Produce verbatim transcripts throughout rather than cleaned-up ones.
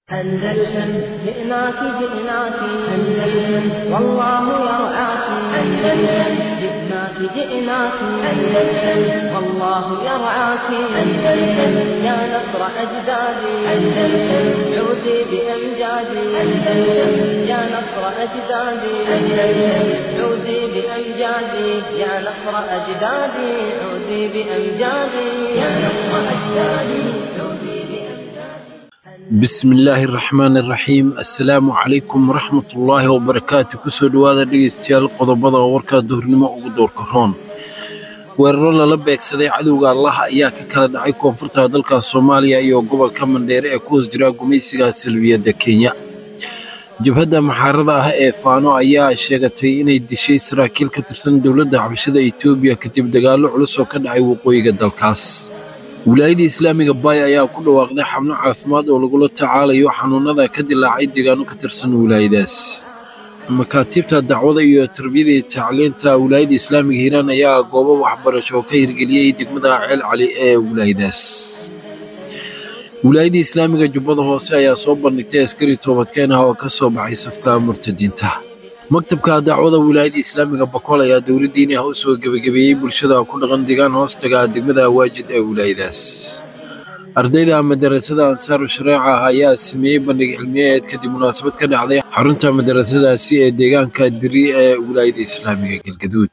أندلسن جئناك جئناك أندلسن والله يرعاك أندلسن جئناك جئناك أندلسن والله يرعاك أندلسن يا نصر أجدادي أندلسن عودي بأمجادي أندلسن يا نصر أجدادي أندلسن عودي بأمجادي يا نصر أجدادي عودي بأمجادي يا نصر أجدادي عودي بسم الله الرحمن الرحيم السلام عليكم ورحمة الله وبركاته كسو دوادا dhegeystayaal qodobada warka duhurnimo ugu doorka roon weeraro lala beegsaday cadowga Allah ayaa ka kala dhacay koonfurta dalka Soomaaliya iyo gobolka Mandheere ee ku hoos jira gumeysiga Salbiyada Kenya jabhadda maxaarada ah ee Faano ayaa sheegatay inay dishay saraakiil ka tirsan dawladda Xabashada Itoobiya kadib dagaalo culus oo ka dhacay waqooyiga dalkaas wilaayada islaamiga Bay ayaa ku dhawaaqday xamlo caafimaad oo lagu la tacaalayo xanuunada ka dilaacay deegaano ka tirsan wilaayadaas makaatibta dacwada iyo tarbiyada iyo tacliinta wilaayada islaamiga Hiiraan ayaa goobo waxbarasho ka hirgeliyay degmada Ceel Cali ee wilaayadaas wilaayada islaamiga Jubbada Hoose ayaa soo bandhigtay askari toobadkeen ah oo ka soo baxay safka murtadiinta maktabka dacwada wilaayada islaamiga Bakool ayaa dawladdiina ah u soo gabagabeeyay bulshada ku dhaqan deegaan hoostaga degmada Waajid ee wilaayadaas ardayda madrasada Ansar Shariica ayaa sameeyay bandhig cilmiyeed kadib munaasabad ka dhacday xarunta madrasadaasi ee deegaanka Diri ee wilaayada islaamiga Galgaduud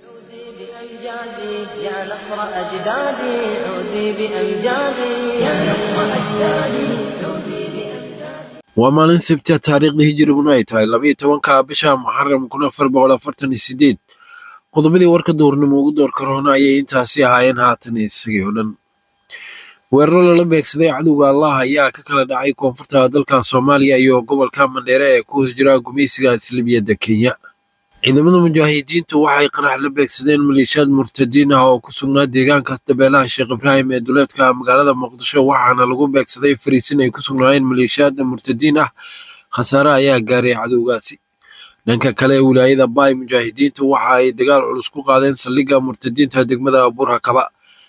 يا نصر أجدادي عودي بأمجادي يا نصر أجدادي عودي بأمجادي ومالين سبتة تاريخ هجري ay tahay laba iyo tobanka bisha Muharram kun afar boqol afartan iyo sideed qodobadii warka doornimo ugu door karoona ayay intaasi ahaayeen haatan isagii oo dhan weeraro lala beegsaday cadowga Allah ayaa ka kala dhacay koonfurta dalka Soomaaliya iyo gobolka Mandheere ee ku hoos jira gumeysiga Salbiyada Kenya ciidamada mujaahidiintu waxay qarax la beegsadeen maleeshiyad murtadiin ah oo ku sugnaa deegaanka Dabeelaha Sheekh Ibraahim ee duleedka magaalada Muqdisho waxaana lagu beegsaday fariisin ay ku sugnaayeen maleeshiyad murtadiin ah khasaare ayaa gaaray cadowgaasi dhanka kale wilaayada Bay mujaahidiintu waxa ay dagaal culus ku qaadeen saldhigga murtadiinta degmada Burhakaba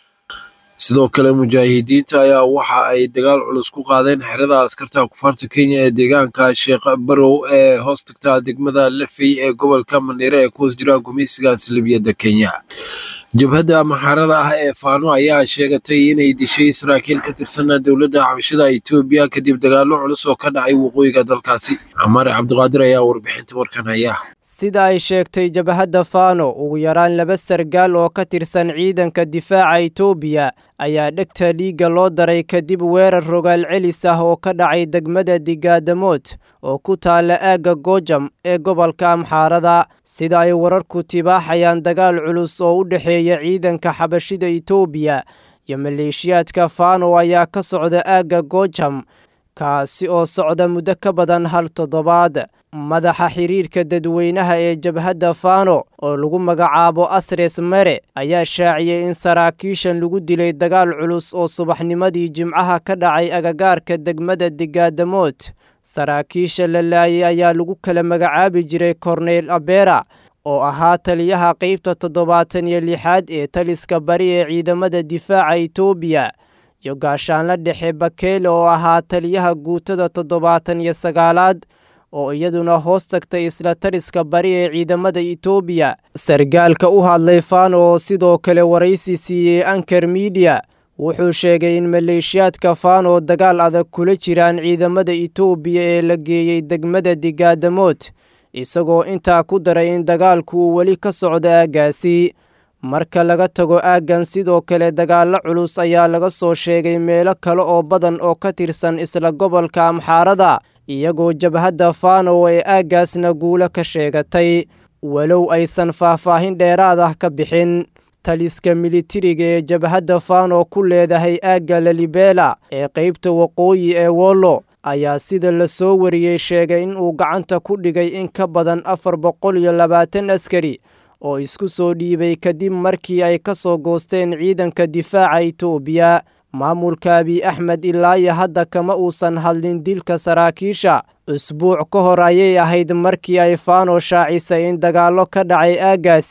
sidoo kale mujaahidiinta ayaa waxa ay dagaal culus ku qaadeen xerada askarta kufaarta Kenya ee deegaanka Sheekh Barow ee hoostagta degmada Lafey ee gobolka Mandheere ee ku hoos jira gumeysiga Salbiyada Kenya jabhadda maxaarada ah ee Faano ayaa sheegatay inay dishay saraakiil ka tirsan dawladda Xabashada Itoobiya kadib dagaalo culus oo ka dhacay waqooyiga dalkaasi Amar Cabdiqaadir ayaa warbixinta warkan haya sida ay sheegtay jabhadda Faano ugu yaraan laba sargaal oo ka tirsan ciidanka difaaca Itoobiya ayaa dhegta liiga loo daray kadib weerar rogaal celis ah oo ka dhacay degmada Digaadamood oo ku taala aaga Goojam ee gobolka Amxaarada sida ay wararku tibaaxayaan dagaal culus oo u dhaxeeya ciidanka Xabashida Itoobiya iyo maleeshiyadka Faano ayaa ka socda aaga Goojam kaasi oo socda muddo ka badan hal toddobaad madaxa xiriirka dadweynaha ee jabhadda Faano oo lagu magacaabo Asres Mere ayaa shaaciyay in saraakiishan lagu dilay dagaal culus oo subaxnimadii Jimcaha ka dhacay agagaarka degmada Digaadamood saraakiisha la laayay ayaa lagu kala magacaabi jiray Cornel Abera oo ahaa taliyaha qaybta toddobaatan iyo lixaad ee taliska bari ee ciidamada difaaca Itoobiya iyo gaashaanla dhexe Bakeele oo ahaa taliyaha guutada toddobaatan iyo sagaalaad oo iyaduna hoos tagtay isla taliska bari ee ciidamada Itoobiya sargaalka u hadlay Faano oo sidoo kale waraysi siiyay Anchor Media wuxuu sheegay in maleeshiyadka Faano dagaal adag kula jiraan ciidamada Itoobiya ee la geeyay degmada Digaadamood isagoo intaa ku daray in dagaalku uu wali ka socdo aagaasi marka laga tago aagan sidoo kale dagaalo culus ayaa laga soo sheegay meelo kale oo badan oo ka tirsan isla gobolka Amxaarada iyagoo jabhadda Faano ee aagaasna guulo ka sheegatay walow aysan faahfaahin dheeraad ah ka bixin taliska militariga ee jabhadda Faano ku leedahay aaga Lalibela ee qaybta waqooyi ee Wollo ayaa sida la soo wariyay sheegay in uu gacanta ku dhigay in ka badan afar boqol iyo labaatan askari oo isku soo dhiibay kadib markii ay ka soo goosteen ciidanka difaaca Itoobiya maamulka Abiy Ahmed ilaa hadda kama uusan hadlin dilka saraakiisha usbuuc ka hor ayay ahayd markii ay Faano shaacisay in dagaalo ka dhacay aagaasi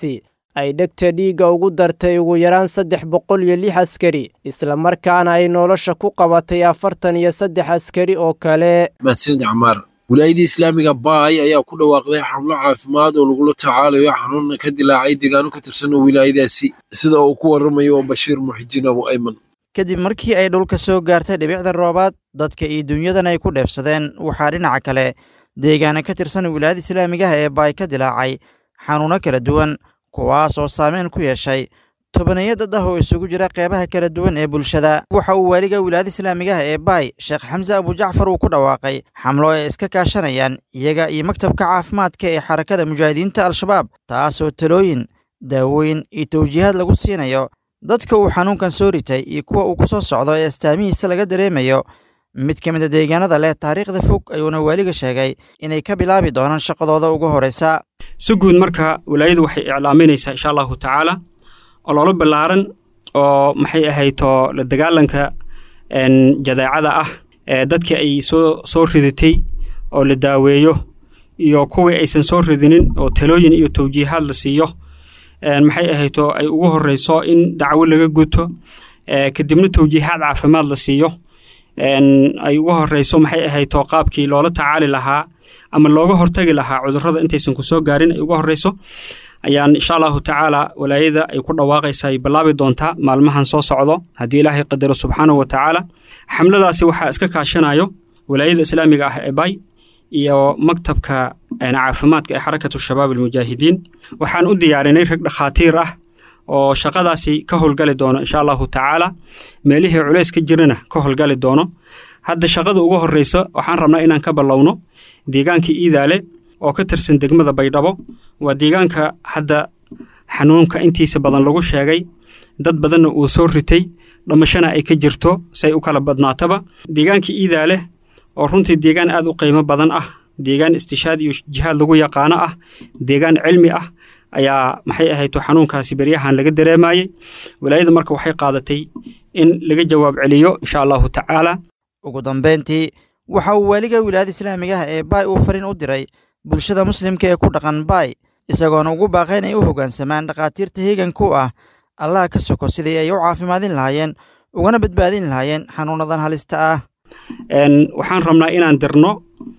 ay dhegta dhiigga ugu dartay ugu yaraan saddex boqol iyo lix askari islamarkaana ay nolosha ku qabatay afartan iyo saddex askari oo kale. mahadsanid camaar. wilaayadii islaamiga baay ayaa ku dhawaaqday xamlo caafimaad oo lagula tacaalayo xanuun ka dilaacay deegaano ka tirsan wilaayadaasi sida uu ku waramayo Bashiir Muxijin Abu Ayman. kadib markii ay dhulka soo gaartay dhibicda roobaad dadka iyo dunyadan ay ku dheefsadeen waxaa dhinaca kale deegaana ka tirsan wilaayada islaamiga ah ee baay ka dilaacay xanuuno kala duwan kuwaas oo saameyn ku yeeshay tobaneeyo dad ah oo isugu jira qeybaha kala duwan ee bulshada. waxa uu waaliga wilaayada islaamiga ah ee baay sheekh xamse abu jacfar uu ku dhawaaqay xamlo ay iska kaashanayaan iyaga iyo maktabka caafimaadka ee xarakada mujaahidiinta al-shabaab taasoo talooyin daawooyin iyo tawjiihaad lagu siinayo dadka uu xanuunkan soo ritay iyo kuwa uu ku soo socdo ee astaamihiisa laga dareemayo. mid ka mid a deegaanada leh taariikhda fog ayuuna waaliga sheegay inay ka bilaabi doonaan shaqadooda ugu horeysa. si guud marka wilaayadu waxay iclaaminaysaa insha allahu tacaala ololo ballaaran oo maxay ahayto la dagaalanka jadeecada ah ee dadkii ay soo soo ridatay oo la daaweeyo iyo kuwii aysan soo ridinin oo talooyin iyo tawjiihaad la siiyo maxay ahayto ay ugu horeyso in dacwo laga guto kadibna tawjiihaad caafimaad la siiyo ay ugu horeyso maxay ahayto qaabkii loola tacaali lahaa ama looga hortagi lahaa cudurrada intaysan ku soo gaarin ay ugu horeyso ayaan insha allahu tacaala walaayada ay ku dhawaaqaysaa ay bilaabi doontaa maalmahan soo socdo haddii ilaahay qadaro subxaanahu wa tacaala. xamladaasi waxaa iska kaashanayo walaayada islaamiga ah ee baay iyo maktabka caafimaadka ee xarakatu shabaab almujaahidiin. waxaan u diyaarinay rag dhakhaatiir ah oo shaqadaasi ka howlgali doono insha allahu tacaala meelihii culays ka jirana ka howlgali doono. hadda shaqada ugu horeysa waxaan rabnaa inaan ka ballowno deegaankii iidaale oo ka tirsan degmada baydhabo. waa deegaanka hadda xanuunka intiisa badan lagu sheegay dad badanna uu soo ritay dhamashana ay ka jirto say u kala badnaataba. deegaankii iidaale oo runtii deegaan aad u qiimo badan ah, deegaan istishaad iyo jihaad lagu yaqaano ah, deegaan cilmi ah ayaa maxay ahayto xanuunkaasi beryahan laga dareemayay. walaayada marka waxay qaadatay in laga jawaab celiyo insha allahu tacaala. ugu dambeyntii waxa uu waaliga wilaayada islaamiga ah ee baay uu fariin u diray bulshada muslimka ee ku dhaqan baay isagoona ugu baaqay inay u hoggaansamaan dhakhaatiirta heeganku ah allah ka soko sidii ay u caafimaadin lahaayeen ugana badbaadin lahaayeen xanuunadan halista ah. waxaan rabnaa inaan dirno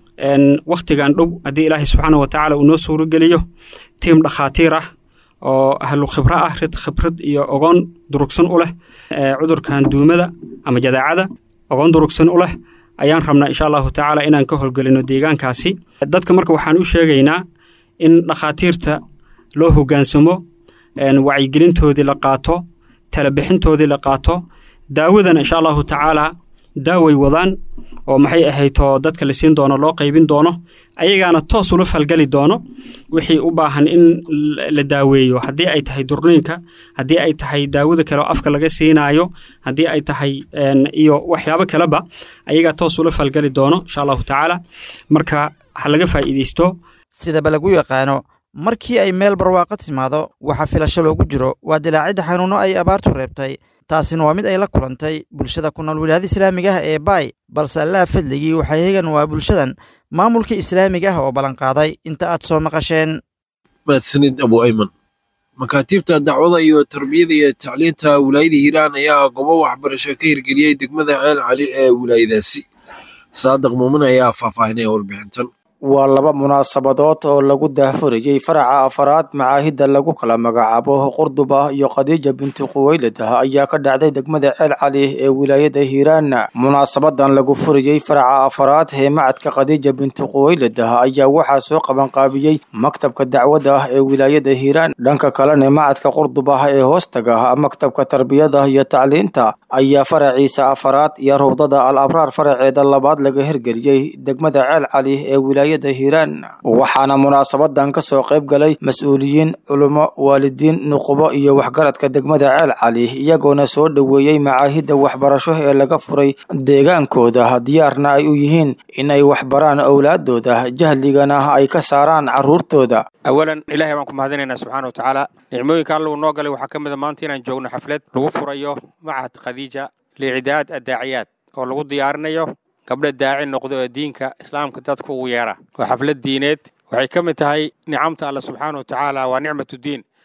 wakhtigan dhow haddii ilaahay subxaana wa tacaala uu noo suurogeliyo tiim dhakhaatiir ah oo ahlu khibro ah rid khibrad iyo ogoon durugsan u leh cudurkan duumada ama jadaacada ogoon durugsan u leh ayaan rabnaa insha allahu tacaala inaan ka howlgelino deegaankaasi. dadka marka waxaan u sheegaynaa in dhakhaatiirta loo hoggaansamo wacyigelintoodii la qaato talabixintoodii la qaato daawadana insha allahu tacaala daaway wadaan oo maxay ahayto dadka la siin doono loo qaybin doono ayagaana toos ula falgali doono wixii u baahan in la daaweeyo haddii ay tahay durniinka haddii ay tahay daawada kale oo afka laga siinaayo haddii ay tahay iyo waxyaabo kaleba ayagaa toos ula falgali doono insha allahu tacaala. marka ha laga faa'iidaysto sidaba lagu yaqaano markii ay meel barwaaqo timaado waxa filasho loogu jiro waa dilaacidda xanuuno ay abaartu reebtay. taasina waa mid ay la kulantay bulshada ku nool wilaayada islaamiga ah ee baay balse allaha fadligii waxay hegan waa bulshadan maamulka islaamiga ah oo ballanqaaday inta aad soo maqasheen. mahadsanid Abu Ayman. makaatiibta dacwada iyo tarbiyada iyo tacliinta wilaayada hiiraan ayaa goobo waxbarasho ka hirgeliyey degmada ceel cali ee wilaayadaasi. saadiq muumin ayaa faahfaahinaya warbixintan. waa laba munaasabadood oo lagu daahfurayay faraca afaraad macaahidda lagu kala magacaabo Qurduba iyo Khadiija binti Quwaylid ayaa ka dhacday degmada Ceel Cali ee wilaayada Hiiraan. munaasabadan lagu furayay faraca afaraad ee macadka Khadiija binti Quwaylid ayaa waxaa soo qaban qaabiyay maktabka dacwada ee wilaayada Hiiraan. dhanka kalena macadka Qurduba ee hoostaga maktabka tarbiyada iyo tacliinta ayaa faraciisa afaraad iyo rawdada al-abraar faraceeda labaad laga hirgeliyay degmada Ceel Cali ee wilaayada Hiiraan. waxaana munaasabadan ka soo qayb galay mas'uuliyiin, culimo, waalidiin, nuqbo iyo waxgaradka degmada Ceel Cali iyagoona soo dhaweeyay macaahidda waxbarasho ee laga furay deegaankooda diyaarna ay u yihiin inay waxbaraan awlaadooda jahligana ay ka saaraan caruurtooda. awalan ilaahay baan ku mahadinaynaa subxaana wa tacaala nicmooyinka alla uu noo galay waxaa ka mid a maanta inaan joogno xaflad lagu furayo macahad Khadiija liicidaad addaaciyaad oo lagu diyaarinayo gabdha daaci noqdo ee diinka islaamka dadku ugu yeera. waa xaflad diineed waxay ka mid tahay nicamta alla subxaana wa tacaala waa nicmatu diin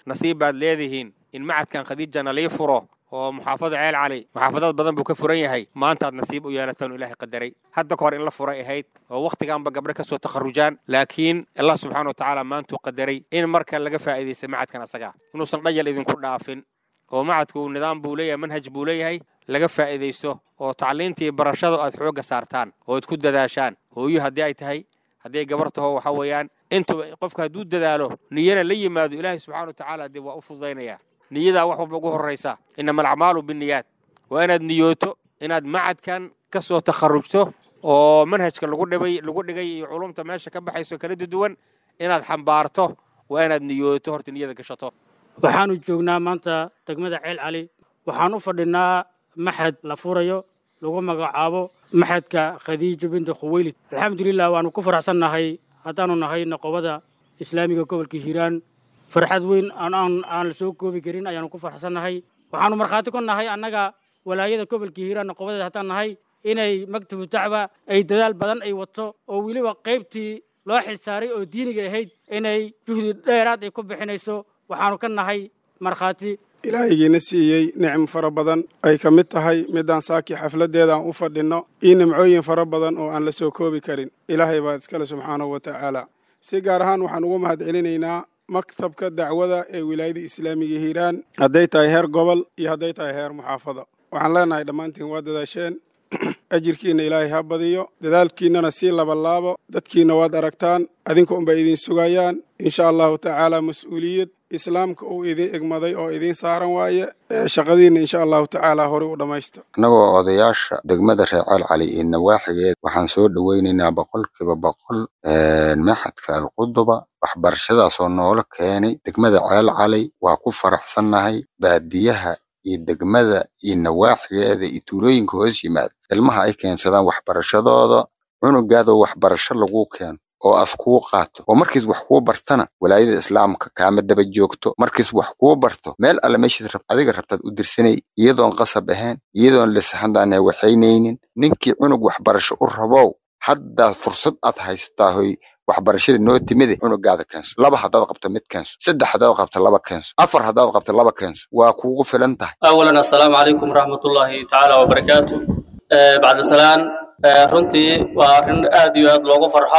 nasiib baad leedihiin in macadkan khadiijana lii furo oo muxaafada ceel cali muxaafadad badan buu ka furan yahay maanta aad nasiib u yeelataan ilaahay qadaray hadda ka hor in la furay ahayd oo waqtigaanba gabdho ka soo takharujaan laakiin allah subxaana watacaala maantuu qadaray in marka laga faa'iidaysta macadkan asaga inuusan dhayal idinku dhaafin oo macadku uu nidaam buu leeyahay manhaj buu leeyahay laga faa'iidaysto oo tacliintii barashada aad xooga saartaan oo aad ku dadaashaan hooyo haddii ay tahay haddii ay gabar taho waxa weeyaan intuba qofka hadduu dadaalo niyana la yimaado ilaahay subxaana watacaala dee waa u fududaynayaa niyadaa wax walba ugu horraysa inama alacmaalu binniyaat waa inaad niyooto inaad macadkan ka soo takharujto oo manhajka lagu dhibay lagu dhigay iyo culumta meesha ka baxayso kala duwan inaad xambaarto waa inaad niyooto horta niyada gashato waxaanu joognaa maanta degmada ceel cali waxaan u fadhinaa maxad la furayo lagu magacaabo maxadka khadiija binti khuwaylid alxamdulilah waanu ku faraxsannahay haddaanu nahay noqobada islaamiga gobolka hiiraan farxad weyn aan aan la soo koobi karin ayaanu ku faraxsannahay waxaanu markhaati ku nahay annaga walaayada gobolka hiiraan noqobada haddaan nahay inay maktabu dacwa ay dadaal badan ay wato oo weliba qaybtii loo xilsaaray oo diiniga ahayd inay juhdi dheeraad ay ku bixinayso waxaanu ka nahay markhaati ilaahigiina siiyey nicmo fara badan ay ka mid tahay midaan saaki xafladdeeda aan u fadhinno iyo nimcooyin fara badan oo aan la soo koobi karin ilaahay baa iskale subxaanahu wa tacaala si gaar ahaan waxaan ugu mahad celinaynaa maktabka dacwada ee wilaayada islaamiga hiiraan hadday tahay heer gobol iyo hadday tahay heer muxaafado waxaan leenahay dhammaantiin waa dadaasheen ajirkiinna ilaahay ha badiyo dadaalkiinnana sii labalaabo dadkiinna waad aragtaan adinka unbay idin sugayaan insha allahu tacaala mas-uuliyad islaamka uu idin egmaday oo idin saaran waaye shaqadiinna insha allahu tacaala horey u dhammaysta annagoo odayaasha degmada reer ceel cali iyo nawaaxigeed waxaan soo dhowaynaynaa boqolkiiba boqol maxadka alquduba waxbarashadaasoo noola keenay degmada ceel cali waa ku faraxsannahay baadiyaha iyo degmada iyo nawaaxigeeda iyo tuulooyinka hoos yimaada ilmaha ay keensadaan waxbarashadooda cunugaadoo waxbarasho lagu keeno oo af kuu qaato oo markiis wax kuu bartana walaayada islaamka kaama daba joogto markiis wax kuu barto meel alle meeshaad rabta adiga rabtaad u dirsanay iyadoon qasab ahayn iyadoon lisaxandaana waxaynaynin ninkii cunug waxbarasho u rabow haddaad fursad aad haysataa hoy waxbarashada noo timide cunugaada keenso laba haddaad qabto mid keenso saddex haddaad qabto laba keenso afar haddaad qabto laba keenso waa kuugu filan tahay awalan assalaamu calaykum waraxmatullaahi tacaala wabarakaatu bacda salaan runtii waa arrin aad iyo aad loogu farxo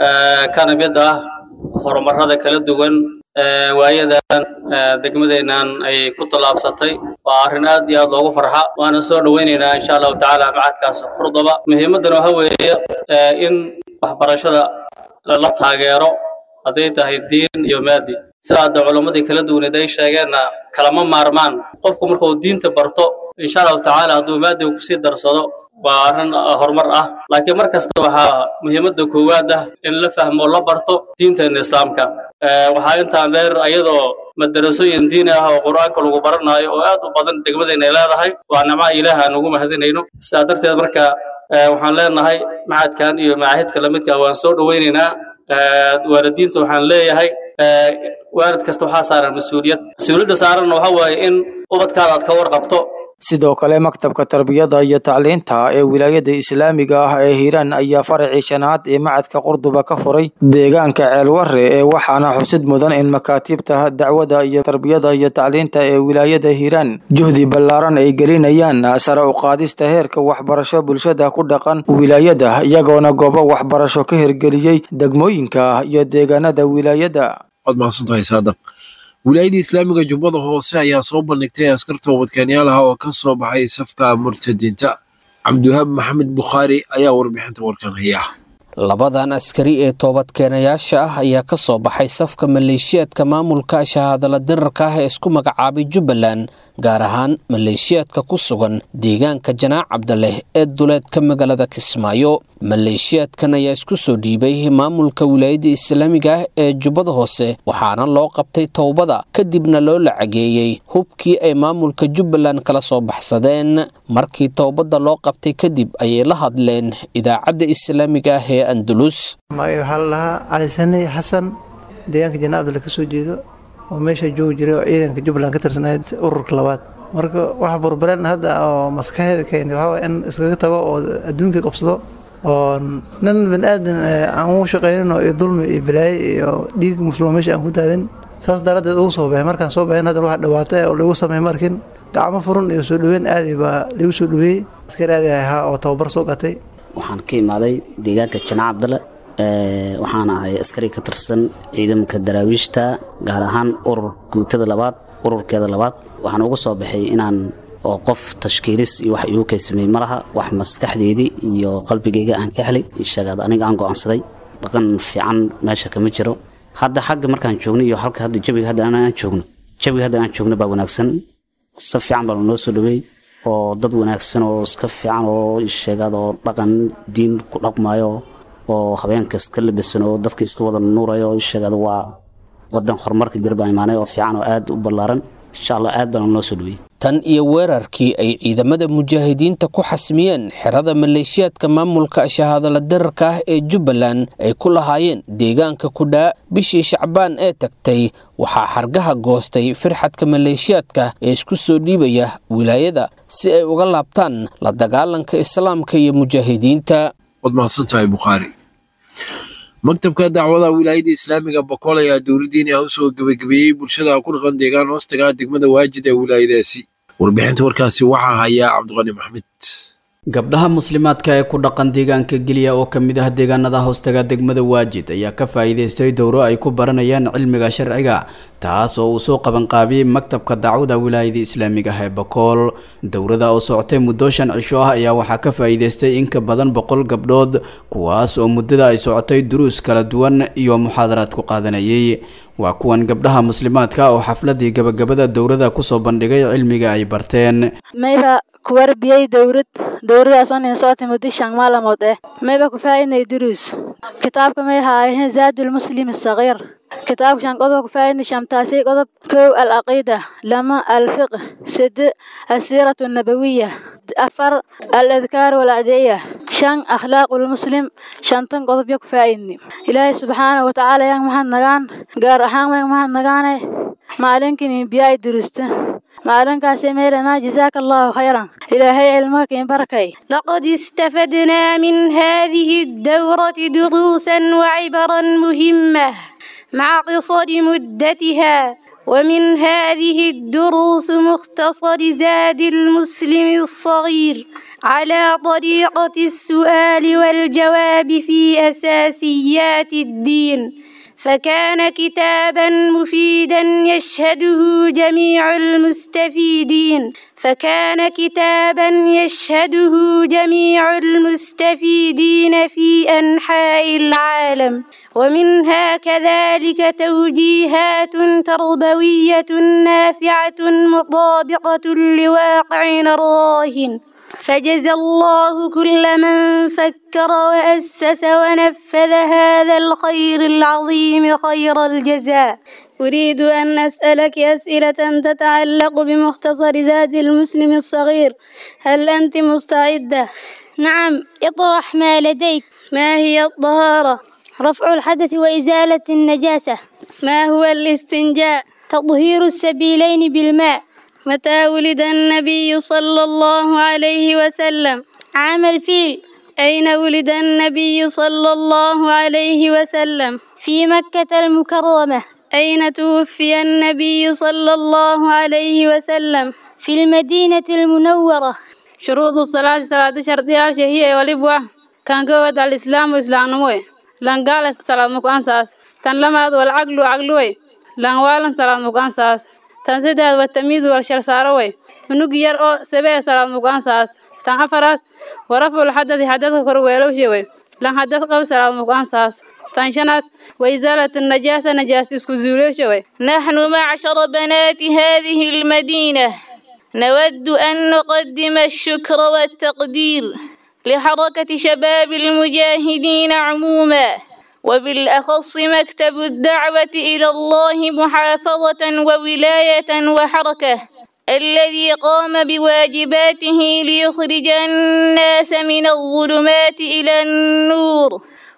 kana mid ah horumarada kala duwan waayadan degmadeennan ay ku tallaabsatay waa arrin aad iyo aad loogu farxa waana soo dhowaynaynaa insha allahu tacaala macadkaas furdaba muhiimadan waxa weeye in waxbarashada la taageero hadday tahay diin iyo maadi sida hadda culammadii kala duwaneed ay sheegeenna kalama maarmaan qofku markuu diinta barto insha allahu tacaala hadduu maadiga kusii darsado waa arrin horumar ah laakiin mar kasta waxaa muhiimadda koowaad ah in la fahmo la barto diinteena islaamka waxaa intaan dheer ayadoo madarasooyin diini ah oo qur-aanka lagu baranaayo oo aad u badan degmadeenna ay leedahay waa nimco ilaah aan ugu mahadinayno sidaa darteed marka waxaan leenahay macadkan iyo macaahidka lamidka waan soo dhowaynaynaa waalidiinta waxaan leeyahay waalid kasta waxaa saaran mas-uuliyad mas-uuliyadda saaranna waxa waaye in ubadkaada aad ka warqabto sidoo kale maktabka tarbiyada iyo tacliinta ee wilaayada islaamiga ah ee hiiraan ayaa faracii shanaad ee macadka qurduba ka furay deegaanka ceelwarre ee waxaana xusid mudan in makaatiibta dacwada iyo tarbiyada iyo tacliinta ee wilaayada hiiraan juhdi ballaaran ay gelinayaan sare u qaadista heerka waxbarasho bulshada ku dhaqan wilaayada iyagoona goobo waxbarasho ka hirgeliyey degmooyinka iyo deegaanada wilaayada. wilaayada islaamiga jubbada hoose ayaa soo bandhigtay askar toobadkeenyaal ah oo ka soo baxay safka murtadiinta. cabdiwahaab maxamed bukhaari ayaa warbixinta warkan haya. labadan askari ee toobadkeenayaasha ah ayaa ka soo baxay safka maleeshiyaadka maamulka shahaadala dirarka ah ee isku magacaabay Jubbaland gaar ahaan maleeshiyaadka ku sugan deegaanka Janaac Cabdaleh ee duleedka magaalada Kismaayo. maleeshiyaadkan ayaa isku soo dhiibay maamulka wilaayada islaamiga ah ee Jubbada Hoose waxaana loo qabtay toobada kadibna loo lacageeyay hubkii ay maamulka Jubbaland kala soo baxsadeen. markii toobada loo qabtay kadib ayay la hadleen idaacadda islaamiga ah ee Andalus. magaca waxa la Ali Sani Xasan deegaanka Janaac Cabdaleh ka soo jeedo oo meesha joog jiray oo ciidanka Jubbaland ka tirsaneed ururka labaad. marka waxa burburan hadda oo maskaxeeda keenay waxa in iskaga tago oo adduunka qabsado oo nin bani'aadan aan u shaqeynno iyo dulmi iyo balaayo iyo dhiig muslimiin aan ku daadin saas daradeed ugu soo baxay markaan soo baxay haddana waxa dhawaatay oo lagu sameeyay markin gacmo furan iyo soo dhaweyn aadi baa lagu soo dhaweeyay askari aadi ahaa oo tababar soo gatay waxaan ka imaaday deegaanka Jana Cabdalla ee waxaan ahay askari ka tirsan ciidanka daraawiishta gaar ahaan urur guutada labaad ururkeeda labaad waxaan ugu soo baxay inaan oo qof tashkiilis iyo wax igu kaysamay malaha wax maskaxdeedii iyo qalbigayga aan ka helay shaqada aniga aan go'aansaday dhaqan fiican meesha kama jiro hadda xagga markaan joogno iyo halka hadda jawiga hadda aan joogno jawiga hadda aan joogno baa wanaagsan si fiican baa noo soo dhaweey oo dad wanaagsan oo iska fiican oo shaqada oo dhaqan diin ku dhaqmayo oo habeenka iska labisan oo dadka iska wada nuurayo shaqada waa wadan horumarka jirba imaanay oo fiican oo aad u ballaaran insha Allah aad baan noo soo dhaweey tan iyo weerarkii ay ciidamada mujaahidiinta ku xasmiyeen xerada maleeshiyaadka maamulka shahaadada dirarka ah ee Jubbaland ay ku lahaayeen deegaanka Kudha bishii Shacbaan ee tagtay waxaa xargaha goostay firxadka maleeshiyaadka ee isku soo dhiibaya wilaayada si ay uga laabtaan la dagaalanka islaamka iyo mujaahidiinta wadmaasantay Bukhari maktabka dacwada wilaayada islaamiga Boqol ayaa dowladdiina u soo gabagabeeyay bulshada ku dhaqan deegaan hoostaga degmada Waajid ee wilaayadaasi warbixinta warkaasi waxaa haya Cabduqani Maxmed gabdhaha muslimaadka ee ku dhaqan deegaanka Geliya oo kamid ah deegaanada hoostaga degmada Waajid ayaa ka faa'iideystay dowro ay ku baranayaan cilmiga sharciga taas oo uu soo qaban qaabiyay maktabka dacwada wilaayada islaamiga ee Boqol dowrada oo socotay muddo shan cisho ah ayaa waxaa ka faa'iideystay in ka badan boqol gabdhood kuwaas oo muddada ay socotay duruus kala duwan iyo muxaadaraad ku qaadanayay waa kuwan gabdhaha muslimaadka oo xafladii gabagabada dowrada ku soo bandhigay cilmiga ay barteen mayba ku warbiyay dowrad dowradaas oo soo timid shan maalmood eh mayba ku faa'iiday duruus kitaabka may haayeen zaadul muslim as-saghir كتاب شان قضب كفاية شمتاسي قضب كو العقيدة لما الفقه سد السيرة النبوية أفر الأذكار والأدعية شان أخلاق المسلم شانتن قضب يكفايني إلهي سبحانه وتعالى يا محمد نغان قار أحام يا محمد نغان معلنكني بياي درست معلنك سميرنا جزاك الله خيرا إلهي علمك بركي لقد استفدنا من هذه الدورة دروسا وعبرا مهمة مع قصر مدتها ومن هذه الدروس مختصر زاد المسلم الصغير على طريقة السؤال والجواب في أساسيات الدين فكان كتابا مفيدا يشهده جميع المستفيدين فكان كتابا يشهده جميع المستفيدين في أنحاء العالم ومنها كذلك توجيهات تربوية نافعة مطابقة لواقعنا الراهن فجزى الله كل من فكر وأسس ونفذ هذا الخير العظيم خير الجزاء أريد أن أسألك أسئلة تتعلق بمختصر زاد المسلم الصغير هل أنت مستعدة؟ نعم اطرح ما لديك. ما هي الطهارة؟ رفع الحدث وإزالة النجاسة. ما هو الاستنجاء؟ تطهير السبيلين بالماء. متى ولد النبي صلى الله عليه وسلم؟ عام الفيل. أين ولد النبي صلى الله عليه وسلم؟ في مكة المكرمة. أين توفي النبي صلى الله عليه وسلم؟ في المدينة المنورة. شروط الصلاة صلاة شرطها هي ولبوة كان قوة الإسلام وإسلام نموي لان قال صلاة مقانساس تن لماد والعقل عقلوي لان والن صلاة مقانساس تن سداد والتمييز والشرساروي منوك يرأو سبع صلاة مقانساس تن أفراد ورفع الحدث حدث كرويلو شوي لان حدث قو صلاة مقانساس تن شنات وإزالة النجاسة نجاسة اسكوزولو شوي. نحن معشر بنات هذه المدينة نود أن نقدم الشكر والتقدير لحركة شباب المجاهدين عموما وبالأخص مكتب الدعوة إلى الله محافظة وولاية وحركة الذي قام بواجباته ليخرج الناس من الظلمات إلى النور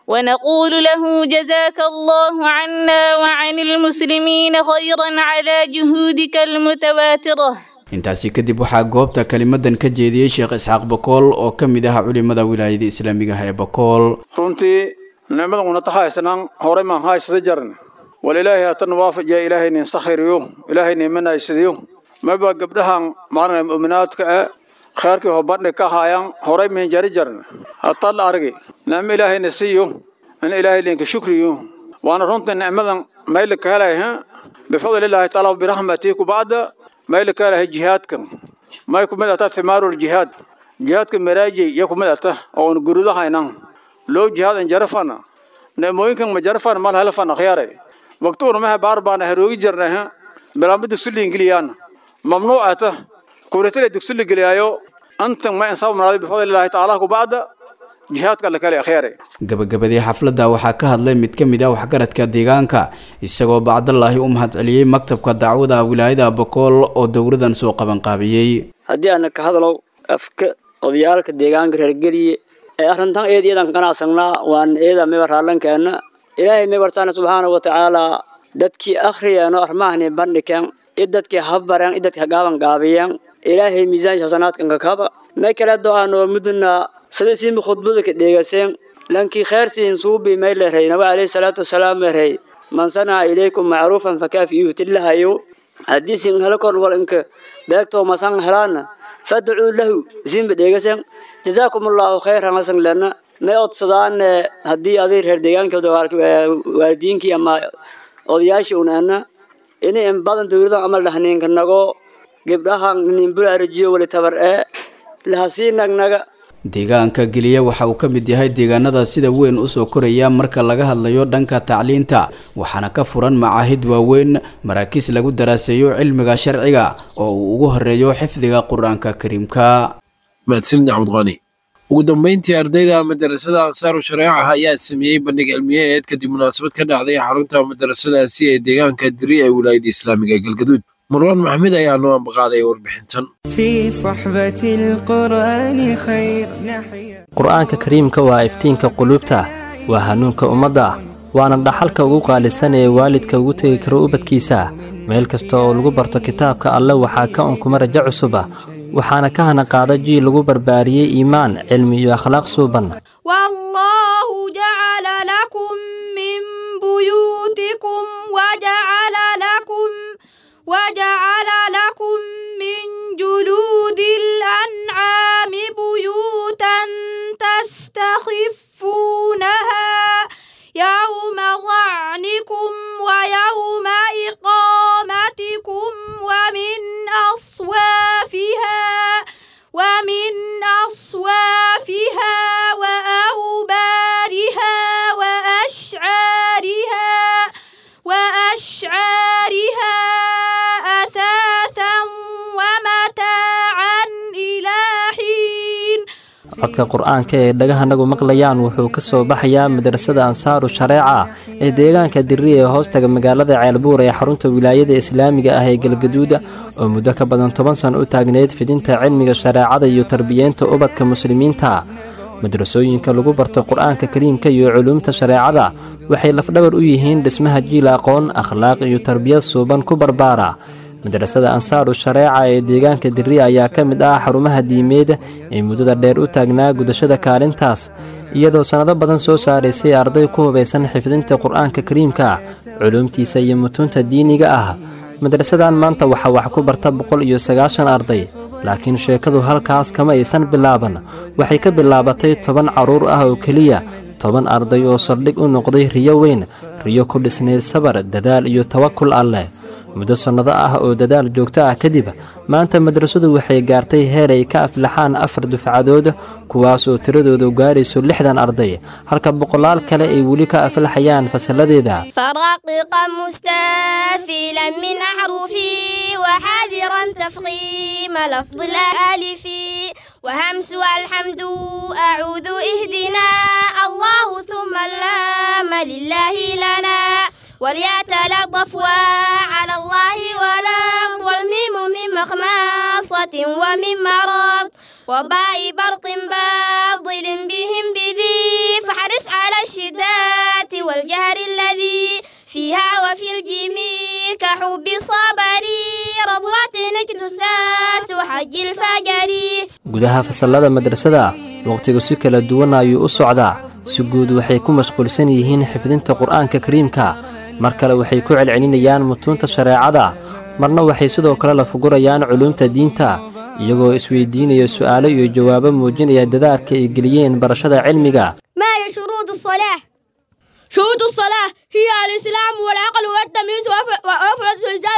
ونقول له جزاك الله عنا وعن المسلمين خيرا على جهودك المتواترة. intaasi kadib waxaa goobta kalimadan ka jeediyay Sheekh Isxaaq Boqol oo kamid ah culimada wilaayada Islaamiga ah ee Boqol. runtii nimada una tahaysan hore ma haysan jaran walilaahi hatan waafajiya ilaahay nin sakhiriyo ilaahay nin manaysidiyo maba gabdhahan maarna mu'minaadka ah khayrkii hobadhe ka haayaan horay min jari jarn hatal argi naam ilaahay nasiyo an ilaahay linka shukriyo waana runta nicmadan meel ka helay ha bifadl ilaahi taala bi rahmatihi ba'da meel ka helay jihaadkan ma ku midata thimarul jihad jihadka maraaji iyo ku midata oo gurudahaynaan loo jihaadan jarafana neemooyinkan ma jarafana mal halfana khiyaaray waqtuuna ma baar baan haroogi jirnaa bilaamada sulli ingiliyaan mamnuucata kuuratay dugsiga galiyayo antan ma insaab maraad bifadl ilaahi taala ku ba'da jihaadka la kale khiyaaray gabagabadii xafladda waxaa ka hadlay mid ka mid ah waxgaradka deegaanka isagoo bacdallaahi u mahadceliyey maktabka dacwada wilaayada Boqol oo dowladan soo qaban qaabiyey haddii aan ka hadlo afka odayaalka deegaanka reer galiye ee arrintan eedadan kana sangnaa waan eeda me waraalankeena ilaahay me wartaana subhanahu wa ta'ala dadkii akhriyano armaahni bandhikan idadkii habbaran idadkii gaaban gaabiyaan ilaahay miisaan xasanaadkan ka kaba ma kala do'aano mudna سلسلة خطبة كديجاسين لكن خير سين صوبي ما إلا رهي نبي عليه الصلاة والسلام رهي من صنع إليكم معروفا فكافئوه تلها يو حديث هلكون والإنك بيكتو مسان هلانا فادعوا له زين بديجاسين جزاكم الله خيرا مسان لنا ما أتصدان هدي أذير هرديان كدوارك والدينك أما أضياشون أنا إني إن بعض تقولون عمل لهنين كنجو قبلها من برا رجيو ولتبرأ لهسين نجا deegaanka geliya waxa uu ka mid yahay deegaanada sida weyn u soo koraya marka laga hadlayo dhanka tacliinta waxaana ka furan macaahid waaweyn maraakiis lagu daraaseeyo cilmiga sharciga oo uu ugu horeeyo xifdiga quraanka kariimka mahadsanid cabdqani ugu dambeyntii ardayda madrasada ansaaru shareecaha ayaa sameeyey bandhig cilmiyeed kadib munaasabad ka dhacday xarunta madrasadaasi ee deegaanka diri ee wilaayada islaamiga galgaduud مروان محمد أيها نوام بقاضي وربحنتن في صحبة القرآن خير نحيا قرآن كريم كوا افتينك قلوبته وهنونك أمضى وانا دحلك وقوقا لسنة والدك وقوتي كروبت كيسا ميل كستو لغو برتو كتابك الله وحاكا انكم رجع سبا وحانا كهنا قادجي لغو برباري إيمان علمي وأخلاق سوبا والله جعل لكم من بيوتكم وجعل لكم وجعل لكم من جلود الأنعام بيوتا تستخفونها يوم ظعنكم ويوم إقامتكم ومن أصوافها ومن أصوافها وأوبارها وأشعارها وأشعارها codka qur-aanka ee dhagahanagu maqlayaan wuxuu ka soo baxayaa madrasada ansaaru shareeca ee deegaanka diri ee hoostaga magaalada ceelbuur ee xarunta wilaayada islaamiga ah ee galgaduud oo muddo ka badan toban sano u taagneyd fidinta cilmiga shareecada iyo tarbiyeynta ubadka muslimiinta madrasooyinka lagu barto qur-aanka kariimka iyo culuumta shareecada waxay lafdhabar u yihiin dhismaha jiil aqoon akhlaaq iyo tarbiyad suuban ku barbaara madrasada ansaaru shareeca ee deegaanka diri ayaa ka mid ah xarumaha diimeed ee muddada dheer u taagnaa gudashada kaalintaas iyadoo sanado badan soo saaraysay arday ku hubaysan xifdinta qur-aanka kariimka culuumtiisa iyo mutuunta diiniga ah madrasadan maanta waxaa wax ku barta boqol iyo sagaashan arday laakiin sheekadu halkaas kama aysan bilaaban waxay ka bilaabatay toban caruur ah oo keliya toban arday oo saldhig u noqday riyo weyn riyo ku dhisnayd sabar dadaal iyo tawakul alleh muddo sannado ah oo dadaal joogto ah kadib maanta madrasadu waxay gaartay heer ay ka aflaxaan afar dufcadood kuwaas oo tiradoodu gaarayso lixdan arday halka boqolaal kale ay weli ka aflaxayaan fasalladeeda فرقق مستافلا من أحرفي وحاذرا تفخيم لفظ الألف وهمس والحمد أعوذ اهدنا الله ثم اللام لله لنا وليتلطف على الله ولا والميم من مخماصة ومن مرض وباء برق باطل بهم بذي فحرص على الشدات والجهر الذي فيها وفي الجيم كحب صبري ربوة نجلسات وحج الفجر gudaha fasallada madrasada waqtigu si kala duwan ayuu u socdaa si guud waxay ku mashquulsan yihiin xifdinta qur-aanka kariimka mar kale waxay ku celcelinayaan mutuunta shareecada marna waxay sidoo kale la fugurayaan culuumta diinta iyagoo isweydiinaya su'aalo iyo jawaabo muujinaya dadaalka ay geliyeen barashada cilmiga. ما هي شروط الصلاة؟ شروط الصلاة هي الإسلام والعقل والتمييز وأفرد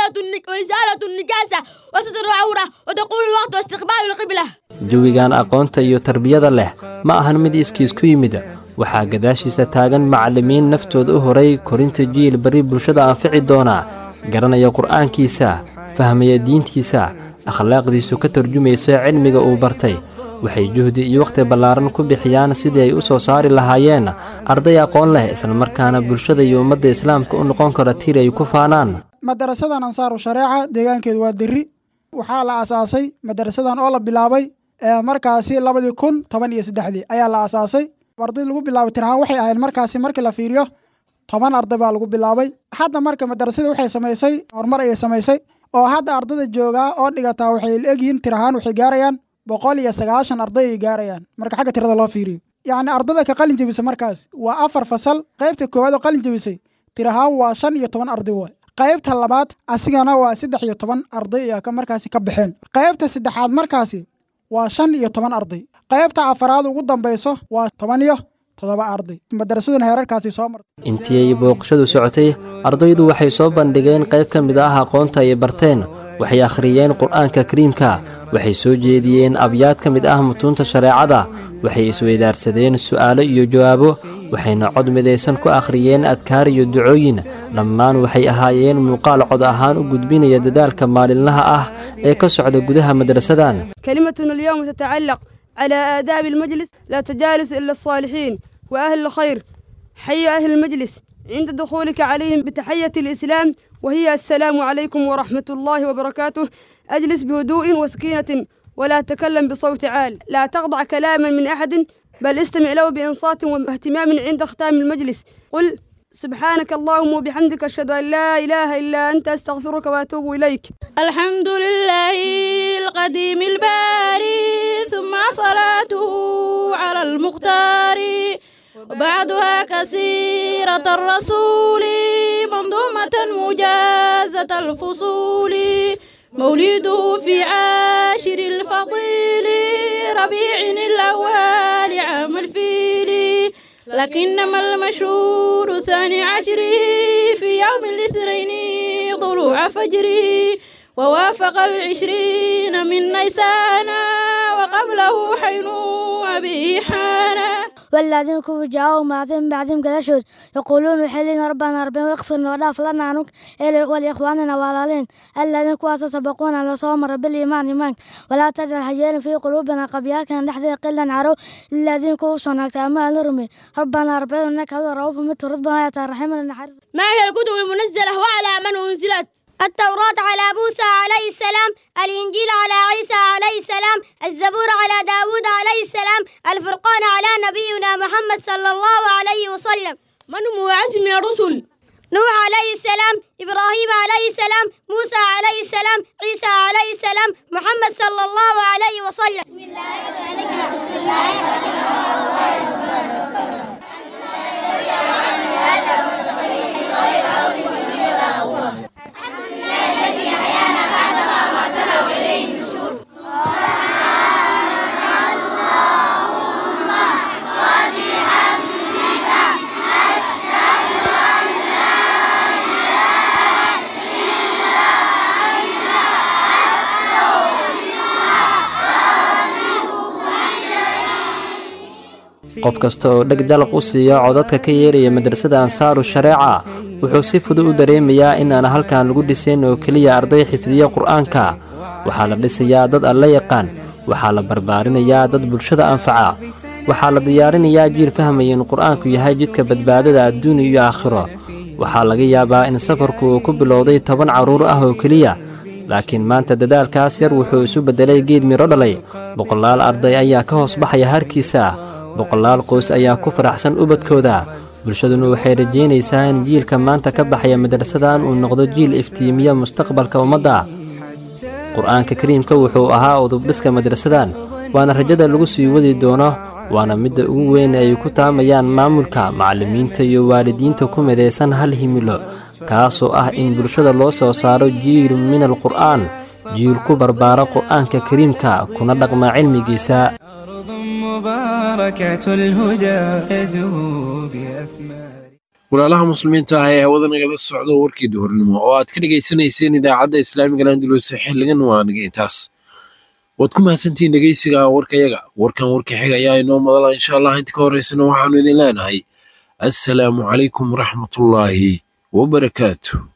وإزالة النجاسة وستر العورة ودخول الوقت واستقبال القبلة. jawigan aqoonta iyo tarbiyada leh ma ahan mid iskiis ku yimid waxaa gadaashiisa taagan macallimiin naftooda u horay korinta jiil bari bulshada anfici doona garanaya qur'aankiisa fahmaya diintiisa akhlaaqdiisu ka tarjumayso cilmiga uu bartay waxay juhdi iyo waqti ballaaran ku bixiyaan sidii ay u soo saari lahaayeen arday aqoon leh isla markaana bulshada iyo ummadda islaamka u noqon kara tiir ay ku faanaan. madarasadan ansaaru shareeca deegaankeedu waa Dirri waxaa la aasaasay madarasadan oo la bilaabay markaasi labadii kun toban iyo saddexdii ayaa la aasaasay arday lagu bilaabay tirahaan waxay ahayd markaasi markii la fiiriyo toban arday baa lagu bilaabay hadda marka madarasada waxay samaysay horumar ayay samaysay oo hadda ardayda joogaa oo dhigataa waxay la egyihiin tirahaan waxay gaarayaan boqol iyo sagaashan arday ay gaarayaan marka xagga tirada loo fiiriyo yacni ardayda ka qalin jebisay markaas waa afar fasal qaybta koowaad oo qalin jebisay tirahaan waa shan iyo toban arday waay qaybta labaad asigana waa saddex iyo toban arday ayaa ka markaasi ka baxeen qaybta saddexaad markaasi waa shan iyo toban arday qaybta afaraad ugu dambayso waa toban iyo todoba arday madarasaduna heerarkaasi soo martay intii ay booqashadu socotay ardaydu waxay soo bandhigeen qayb ka mid ah aqoonta ay barteen waxay akhriyeen qur'aanka kariimka waxay soo jeediyeen abyaad ka mid ah mutuunta shareecada waxay isweydaarsadeen su'aalo iyo jawaabo waxayna cod midaysan ku akhriyeen adkaar iyo ducooyin dhammaan waxay ahaayeen muuqaal cod ahaan u gudbinaya dadaalka maalinlaha ah ee ka socda gudaha madrasadan. كلمتنا اليوم تتعلق على آداب المجلس لا تجالس إلا الصالحين وأهل الخير حي أهل المجلس عند دخولك عليهم بتحية الإسلام وهي السلام عليكم ورحمة الله وبركاته أجلس بهدوء وسكينة ولا تكلم بصوت عال لا تخضع كلاما من أحد بل استمع له بإنصات واهتمام عند ختام المجلس قل سبحانك اللهم وبحمدك أشهد أن لا إله إلا أنت أستغفرك وأتوب إليك. الحمد لله القديم الباري ثم صلاته على المختار وبعدها كثيرة الرسول منظومة مجازة الفصول مولده في عاشر الفضيل ربيع الأول عام الفيل لكنما المشهور ثاني عشره في يوم الاثنين طلوع فجره ووافق العشرين من نيسان وقبله حين أبي حانا والذين كفروا جاءوا بعدهم بعدهم كذا يقولون وحلنا ربنا ربنا واغفر لنا فلنا عنك ولإخواننا والالين الذين كوا سبقونا على صوم رب الإيمان إيمان ولا تجعل حجينا في قلوبنا قبياك نحذر قلا عرو الذين كوا صنعت أمال نرمي ربنا ربنا إنك هذا رؤوف مثل ربنا يترحمنا نحرز. ما هي الكتب المنزلة وعلى من أنزلت؟ التوراة على موسى عليه السلام، الإنجيل على عيسى عليه السلام، الزبور على داود عليه السلام، الفرقان على نبينا محمد صلى الله عليه وسلم. من هو عزم الرسل؟ نوح عليه السلام، إبراهيم عليه السلام، موسى عليه السلام، عيسى عليه السلام، محمد صلى الله عليه وسلم. بسم الله الرحمن الرحيم. بسم الله الرحمن الرحيم. الذي أحيانا بعدما أماتنا وإليه النشور. سبحانك اللهم وبحمدك أشهد أن لا إله إلا أنت أستغفرك وأتوب إليك. qof kasta oo dheg jalaq u siiya codadka ka yeeraya madrasada ansaaru shareeca wuxuu si fudud u dareemayaa in aan halkan lagu dhisayn oo keliya arday xifdiya qur'aanka waxaa la dhisayaa dad alla yaqaan waxaa la barbaarinayaa dad bulshada anfaca waxaa la diyaarinayaa jiil fahmaya in qur'aanku yahay jidka badbaadada adduun iyo aakhiro waxaa laga yaabaa in safarku uu ku bilowday toban carruur ah oo keliya laakiin maanta dadaalkaas yar wuxuu isu beddelay geed miro dhalay boqolaal arday ayaa ka hoos baxaya harkiisa boqolaal qoys ayaa ku faraxsan ubadkooda bulshaduna waxay rajeynaysaa in jiilka maanta ka baxaya madrasadan uu noqdo jiil iftiimiya mustaqbalka ummadda qur'aanka kariimka wuxuu ahaa udubdhiska madrasadan waana rajada lagu sii wadi doono waana midda ugu weyn ay ku taamayaan maamulka macallimiinta iyo waalidiinta ku midaysan hal himilo kaasoo ah in bulshada loo soo saaro jiil min alqur'aan jiil ku barbaara qur'aanka kariimka kuna dhaqma cilmigiisa. walaalaha muslimiinta ah ee hawada nagala socdo warkii duhurnimo oo aad ka dhegaysanayseen idaacadda islaamiga landulus xilligan waa naga intaas. waad ku mahadsantihiin dhegeysiga warkayaga. warkan warka xig ayaa inoo madala insha allah. inta ka horeysana waxaanu idin leenahay assalaamu calaykum waraxmatullaahi wabarakaatu.